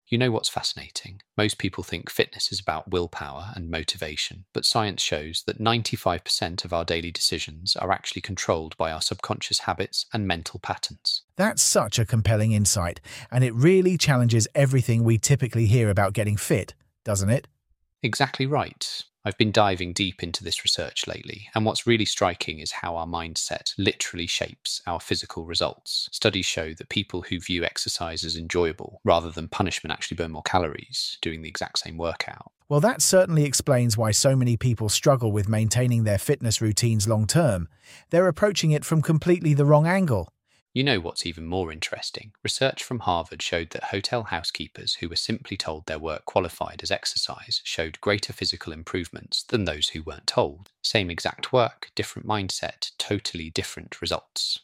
You know what's fascinating? Most people think fitness is about willpower and motivation, but science shows that 95% of our daily decisions are actually controlled by our subconscious habits and mental patterns. That's such a compelling insight, and it really challenges everything we typically hear about getting fit, doesn't it? Exactly right. I've been diving deep into this research lately, and what's really striking is how our mindset literally shapes our physical results. Studies show that people who view exercise as enjoyable rather than punishment actually burn more calories doing the exact same workout. Well, that certainly explains why so many people struggle with maintaining their fitness routines long term. They're approaching it from completely the wrong angle. You know what's even more interesting? Research from Harvard showed that hotel housekeepers who were simply told their work qualified as exercise showed greater physical improvements than those who weren't told. Same exact work, different mindset, totally different results.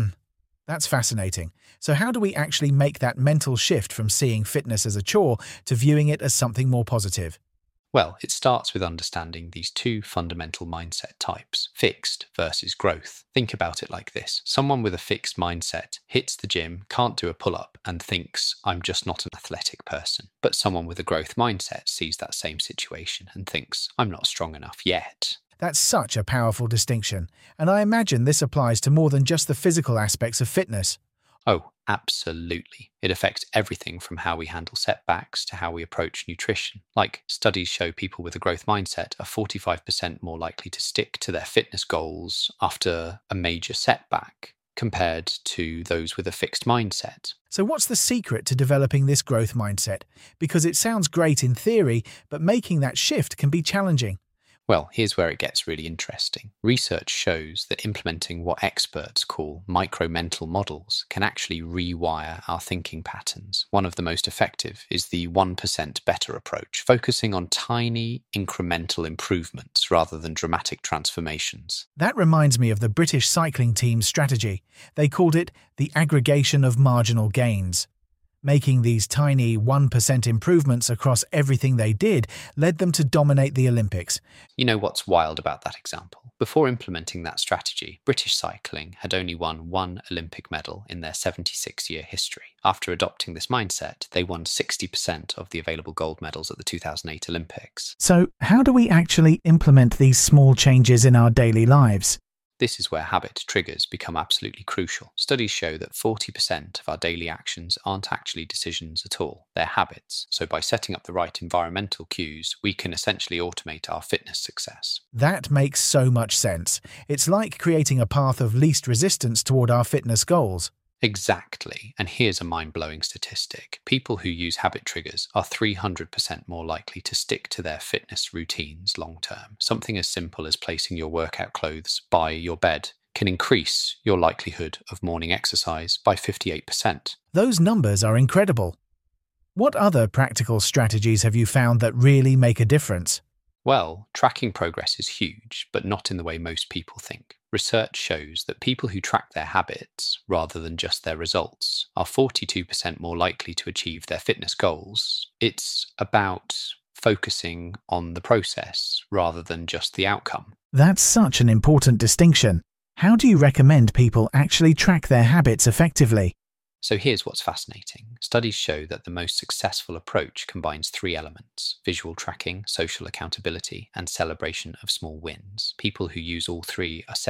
That's fascinating. So how do we actually make that mental shift from seeing fitness as a chore to viewing it as something more positive? Well, it starts with understanding these two fundamental mindset types, fixed versus growth. Think about it like this. Someone with a fixed mindset hits the gym, can't do a pull-up, and thinks, I'm just not an athletic person. But someone with a growth mindset sees that same situation and thinks, I'm not strong enough yet. That's such a powerful distinction, and I imagine this applies to more than just the physical aspects of fitness. Oh, absolutely. It affects everything from how we handle setbacks to how we approach nutrition. Like, studies show people with a growth mindset are 45% more likely to stick to their fitness goals after a major setback compared to those with a fixed mindset. So what's the secret to developing this growth mindset? Because it sounds great in theory, but making that shift can be challenging. Well, here's where it gets really interesting. Research shows that implementing what experts call micro-mental models can actually rewire our thinking patterns. One of the most effective is the 1% better approach, focusing on tiny incremental improvements rather than dramatic transformations. That reminds me of the British cycling team's strategy. They called it the aggregation of marginal gains. Making these tiny 1% improvements across everything they did led them to dominate the Olympics. You know what's wild about that example? Before implementing that strategy, British cycling had only won one Olympic medal in their 76-year history. After adopting this mindset, they won 60% of the available gold medals at the 2008 Olympics. So, how do we actually implement these small changes in our daily lives? This is where habit triggers become absolutely crucial. Studies show that 40% of our daily actions aren't actually decisions at all, they're habits. So by setting up the right environmental cues, we can essentially automate our fitness success. That makes so much sense. It's like creating a path of least resistance toward our fitness goals. Exactly. And here's a mind-blowing statistic. People who use habit triggers are 300% more likely to stick to their fitness routines long-term. Something as simple as placing your workout clothes by your bed can increase your likelihood of morning exercise by 58%. Those numbers are incredible. What other practical strategies have you found that really make a difference? Well, tracking progress is huge, but not in the way most people think. Research shows that people who track their habits rather than just their results are 42% more likely to achieve their fitness goals. It's about focusing on the process rather than just the outcome. That's such an important distinction. How do you recommend people actually track their habits effectively? So here's what's fascinating. Studies show that the most successful approach combines three elements: visual tracking, social accountability, and celebration of small wins. People who use all three are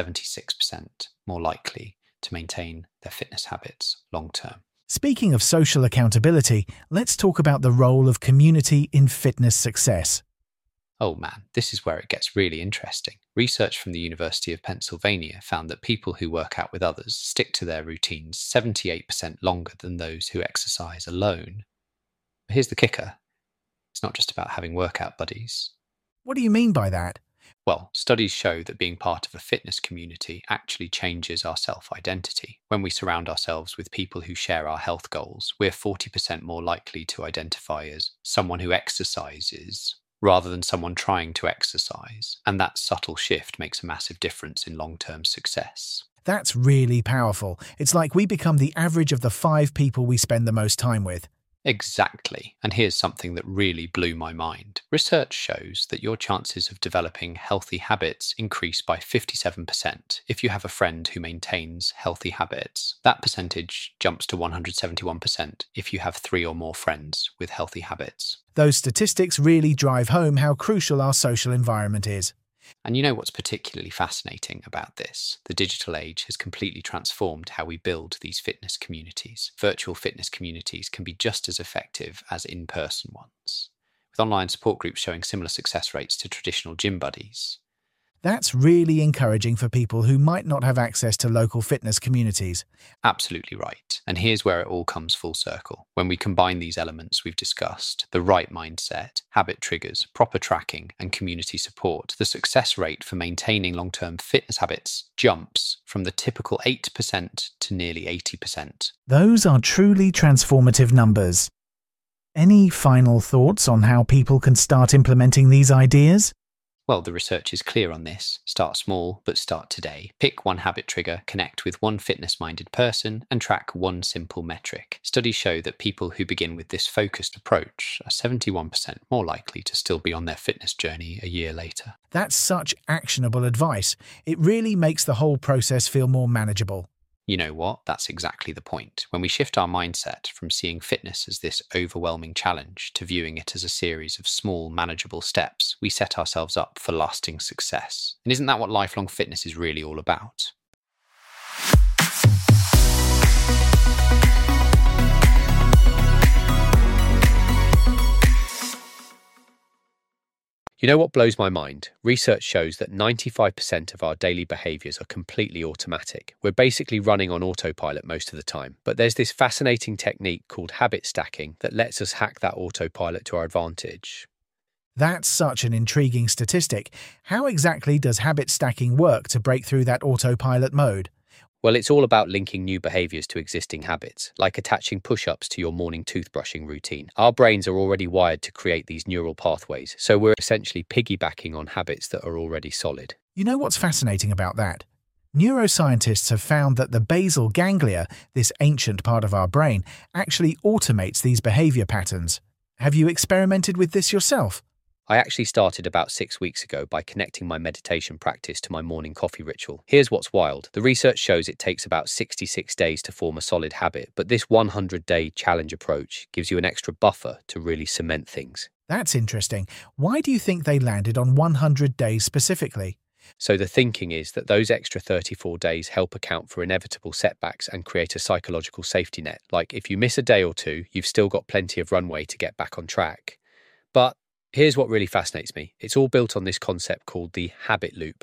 76% more likely to maintain their fitness habits long term. Speaking of social accountability, let's talk about the role of community in fitness success. Oh man, this is where it gets really interesting. Research from the University of Pennsylvania found that people who work out with others stick to their routines 78% longer than those who exercise alone. But here's the kicker. It's not just about having workout buddies. What do you mean by that? Well, studies show that being part of a fitness community actually changes our self-identity. When we surround ourselves with people who share our health goals, we're 40% more likely to identify as someone who exercises rather than someone trying to exercise. And that subtle shift makes a massive difference in long-term success. That's really powerful. It's like we become the average of the 5 people we spend the most time with. Exactly. And here's something that really blew my mind. Research shows that your chances of developing healthy habits increase by 57% if you have a friend who maintains healthy habits. That percentage jumps to 171% if you have three or more friends with healthy habits. Those statistics really drive home how crucial our social environment is. And you know what's particularly fascinating about this? The digital age has completely transformed how we build these fitness communities. Virtual fitness communities can be just as effective as in-person ones, with online support groups showing similar success rates to traditional gym buddies. That's really encouraging for people who might not have access to local fitness communities. Absolutely right. And here's where it all comes full circle. When we combine these elements we've discussed, the right mindset, habit triggers, proper tracking, and community support, the success rate for maintaining long-term fitness habits jumps from the typical 8% to nearly 80%. Those are truly transformative numbers. Any final thoughts on how people can start implementing these ideas? Well, the research is clear on this. Start small, but start today. Pick one habit trigger, connect with one fitness-minded person, and track one simple metric. Studies show that people who begin with this focused approach are 71% more likely to still be on their fitness journey a year later. That's such actionable advice. It really makes the whole process feel more manageable. You know what? That's exactly the point. When we shift our mindset from seeing fitness as this overwhelming challenge to viewing it as a series of small, manageable steps, we set ourselves up for lasting success. And isn't that what lifelong fitness is really all about? You know what blows my mind? Research shows that 95% of our daily behaviours are completely automatic. We're basically running on autopilot most of the time. But there's this fascinating technique called habit stacking that lets us hack that autopilot to our advantage. That's such an intriguing statistic. How exactly does habit stacking work to break through that autopilot mode? Well, it's all about linking new behaviours to existing habits, like attaching push-ups to your morning toothbrushing routine. Our brains are already wired to create these neural pathways, so we're essentially piggybacking on habits that are already solid. You know what's fascinating about that? Neuroscientists have found that the basal ganglia, this ancient part of our brain, actually automates these behaviour patterns. Have you experimented with this yourself? I actually started about 6 weeks ago by connecting my meditation practice to my morning coffee ritual. Here's what's wild. The research shows it takes about 66 days to form a solid habit, but this 100-day challenge approach gives you an extra buffer to really cement things. That's interesting. Why do you think they landed on 100 days specifically? So the thinking is that those extra 34 days help account for inevitable setbacks and create a psychological safety net. Like if you miss a day or two, you've still got plenty of runway to get back on track. But here's what really fascinates me. It's all built on this concept called the habit loop.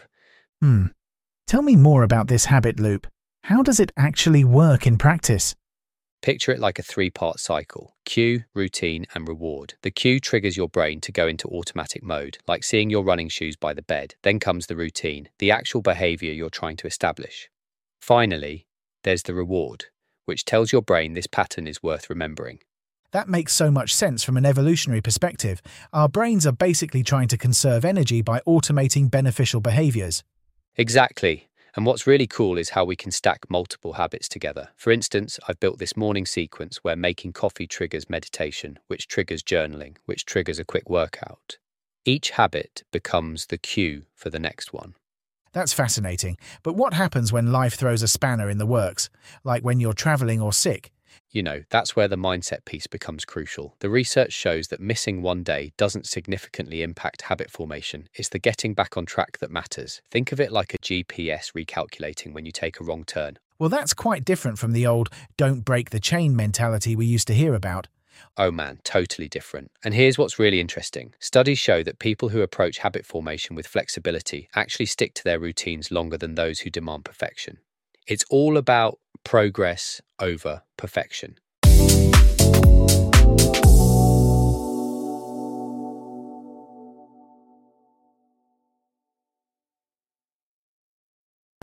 Tell me more about this habit loop. How does it actually work in practice? Picture it like a 3-part cycle: cue, routine, and reward. The cue triggers your brain to go into automatic mode, like seeing your running shoes by the bed. Then comes the routine, the actual behavior you're trying to establish. Finally, there's the reward, which tells your brain this pattern is worth remembering. That makes so much sense from an evolutionary perspective. Our brains are basically trying to conserve energy by automating beneficial behaviors. Exactly. And what's really cool is how we can stack multiple habits together. For instance, I've built this morning sequence where making coffee triggers meditation, which triggers journaling, which triggers a quick workout. Each habit becomes the cue for the next one. That's fascinating. But what happens when life throws a spanner in the works, like when you're traveling or sick? You know, that's where the mindset piece becomes crucial. The research shows that missing one day doesn't significantly impact habit formation. It's the getting back on track that matters. Think of it like a GPS recalculating when you take a wrong turn. Well, that's quite different from the old don't break the chain mentality we used to hear about. Oh man, totally different. And here's what's really interesting. Studies show that people who approach habit formation with flexibility actually stick to their routines longer than those who demand perfection. It's all about progress over perfection.